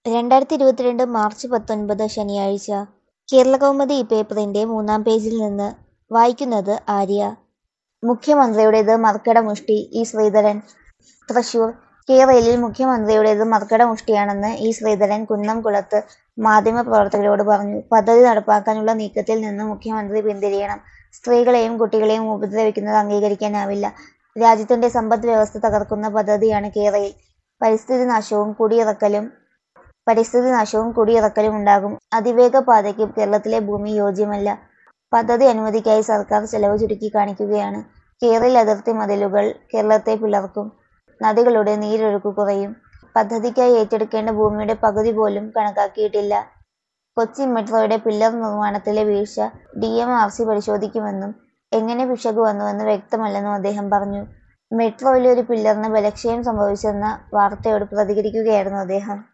2022 March 19 ശനിയാഴ്ച. കേരളകൗമുദി പേപ്പറിന്റെ 3-ാം പേജിൽ നിന്ന് വായിക്കുന്നത് ആര്യ. മുഖ്യമന്ത്രിയുടേത് മർക്കടമുഷ്ടി ഇ. ശ്രീധരൻ. തൃശൂർ. കേരളയിൽ മുഖ്യമന്ത്രിയുടേത് മർക്കടമുഷ്ടിയാണെന്ന് ഇ. ശ്രീധരൻ കുന്നംകുളത്ത് മാധ്യമപ്രവർത്തകരോട് പറഞ്ഞു. പദ്ധതി നടപ്പാക്കാനുള്ള നീക്കത്തിൽ നിന്ന് മുഖ്യമന്ത്രി പിന്തിരിയണം. സ്ത്രീകളെയും കുട്ടികളെയും ഉപദ്രവിക്കുന്നത് അംഗീകരിക്കാനാവില്ല. രാജ്യത്തിന്റെ സമ്പദ് വ്യവസ്ഥ തകർക്കുന്ന പദ്ധതിയാണ് കേരയിൽ. പരിസ്ഥിതി നാശവും കുടിയിറക്കലും ഉണ്ടാകും. അതിവേഗ പാതയ്ക്ക് കേരളത്തിലെ ഭൂമി യോജ്യമല്ല. പദ്ധതി അനുമതിക്കായി സർക്കാർ ചെലവ് ചുരുക്കി കാണിക്കുകയാണ്. കേരള അതിർത്തി മതിലുകൾ കേരളത്തെ പിളർക്കും. നദികളുടെ നീരൊഴുക്ക് കുറയും. പദ്ധതിക്കായി ഏറ്റെടുക്കേണ്ട ഭൂമിയുടെ പകുതി പോലും കണക്കാക്കിയിട്ടില്ല. കൊച്ചി മെട്രോയുടെ പില്ലർ നിർമ്മാണത്തിലെ വീഴ്ച DMRC പരിശോധിക്കുമെന്നും എങ്ങനെ പിശക് വന്നുവെന്ന് വ്യക്തമല്ലെന്നും അദ്ദേഹം പറഞ്ഞു. മെട്രോയിലെ ഒരു പില്ലറിന് ബലക്ഷയം സംഭവിച്ചെന്ന വാർത്തയോട് പ്രതികരിക്കുകയായിരുന്നു അദ്ദേഹം.